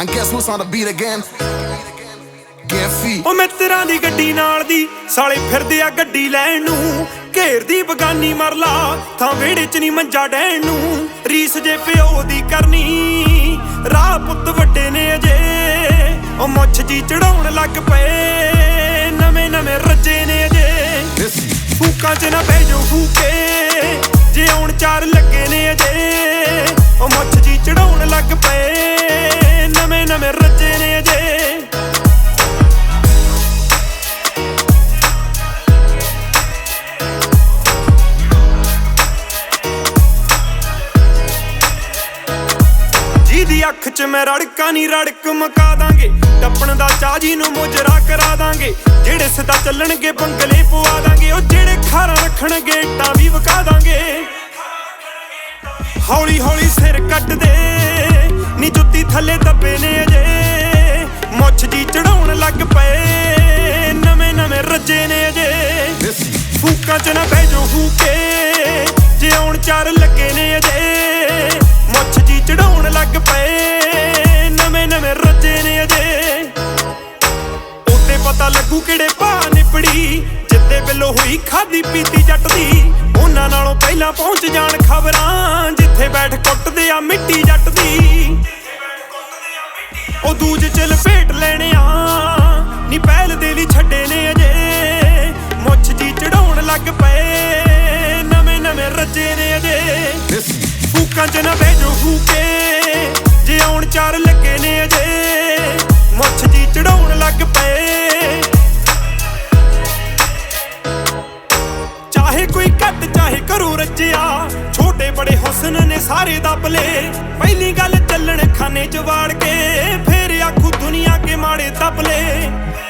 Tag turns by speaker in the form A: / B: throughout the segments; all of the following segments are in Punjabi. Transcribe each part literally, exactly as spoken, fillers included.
A: And guess who's on the beat again?
B: ਉਹ ਮਿੱਤਰਾਂ ਦੀ ਗੱਡੀ ਨਾਲ ਦੀ ਸਾਲੇ ਫਿਰਦੇ ਆ ਗੱਡੀ ਲੈਣ ਨੂੰ, ਘੇਰਦੀ ਬਗਾਨੀ ਮਰਲਾ ਥਾਂ ਵਿਹੜੇ ਚ ਨਹੀਂ ਮੰਜਾ ਡੈਣ ਨੂੰ। ਰੀਸ ਜੇ ਪਿਓ ਦੀ ਕਰਨੀ ਰਾਹ ਪੁੱਤ ਵੱਡੇ ਨੇ ਅਜੇ, ਉਹ ਮੁੱਛ ਜੀ ਚੜਾਉਣ ਲੱਗ ਪਏ ਨਵੇਂ ਨਵੇਂ ਰੱਜੇ ਨੇ ਅਜੇ। ਫੂਕਾਂ ਚ ਨਾ ਬਹਿ ਜਾਓ ਫੂਕੇ ਜੇ ਆਉਣ ਚਾਰ ਲੱਗੇ ਨੇ ਅਜੇ, ਉਹ ਮੁੱਛ ਜੀ ਚੜਾਉਣ ਲੱਗ ਪਏ ਨਵੇਂ ਨਵੇਂ ਰੱਜੇ ਨੇ ਅਜੇ। ਜਿਹਦੀ ਅੱਖ ਚ ਮੈਂ ਰੜਕਾ ਨੀ ਰੜਕ ਮਕਾ ਦਾਂਗੇ, ਟੱਪਣ ਦਾ ਚਾਹ ਜੀ ਨੂੰ ਮੁਜਰਾ ਕਰਾ ਦਾਂਗੇ। ਜਿਹੜੇ ਸਿੱਧਾ ਚੱਲਣਗੇ ਬੰਗਲੇ ਪਵਾ ਦਾਂਗੇ, ਉਹ ਜਿਹੜੇ ਖਾਰਾਂ ਰੱਖਣਗੇ ਇੱਟਾਂ ਵੀ ਵਕਾ ਦਾਂਗੇ। ਹੌਲੀ ਹੌਲੀ ਸਿਰ ਕੱਟਦੇ ਨੀ ਜੁੱਤੀ ਥੱਲੇ ਦੱਬੇ ਨੇ ਅਜੇ, ਮੁੱਛ ਜੀ ਚੜਾਉਣ ਲੱਗ ਪਏ ਨਵੇਂ ਨਵੇਂ ਰੱਜੇ ਨੇ ਅਜੇ। ਫੂਕਾਂ ਚ ਨਾ ਬਹਿ ਜਾਓ ਫੂਕੇ ਜੇ ਆਉਣ ਚਾਰ ਲੱਗੇ ਨੇ ਅਜੇ, ਮੁੱਛ ਜੀ ਚੜਾਉਣ ਲੱਗ ਪਏ ਨਵੇਂ ਨਵੇਂ ਰੱਜੇ ਨੇ ਅਜੇ। ਉੱਤੇ ਪਤਾ ਲੱਗੂ ਕਿਹੜੇ ਭਾਅ ਨਿਪੜੀ, ਜਿੱਤੇ ਬਿੱਲੋ ਹੋਈ ਖਾਦੀ ਪੀਤੀ ਜੱਟ ਦੀ। ਉਹਨਾਂ ਨਾਲੋਂ ਪਹਿਲਾਂ ਪਹੁੰਚ ਜਾਣ ਖਬਰਾਂ, ਜਿੱਥੇ ਬੈਠ ਕੁੱਟਦੇ ਆ ਮਿੱਟੀ ਜੱਟ ਦੀ। ਉਹ ਦੂਜ ਚ ਲਪੇਟ ਲੈਣੇ ਆ ਨੀ ਪਹਿਲ ਦੇ ਲਈ ਛੱਡੇ ਨੇ ਅਜੇ, ਮੁੱਛ ਜੀ ਚੜਾਉਣ ਲੱਗ ਪਏ ਨਵੇਂ ਨਵੇਂ ਰੱਜੇ ਨੇ ਅਜੇ। ਫੂਕਾਂ ਚ ਨਾ ਬਹਿ ਜਾਓ ਫੂਕੇ ਜੇ ਆਉਣ ਚਾਰ ਲੱਗੇ ਨੇ ਅਜੇ, ਮੁੱਛ ਜੀ ਚੜਾਉਣ ਲੱਗ ਪਏ। ਚਾਹੇ ਕੋਈ ਘੱਟ ਚਾਹੇ ਘਰੋਂ ਰੱਜਿਆ, ਛੋਟੇ ਬੜੇ ਹੁਸਨ ਨੇ ਸਾਰੇ ਦੱਬ ਲਏ। ਪਹਿਲੀ ਗੱਲ ਚੱਲਣ ਖਾਨੇ ਚ ਵਾੜ ਕੇ, ਫੇਰ ਆਖੂ ਦੁਨੀਆ ਕੇ ਮਾੜੇ ਦੱਬ ਲਏ।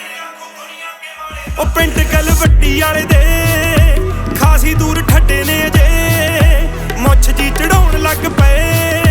B: ਉਹ ਪਿੰਡ ਗੱਲ ਵੱਡੀ ਵਾਲੇ ਦੇ ਖਾਸੀ ਦੂਰ ਠੱਡੇ ਨੇ ਅਜੇ, ਮੁੱਛ ਜੀ ਚੜਾਉਣ ਲੱਗ ਪਏ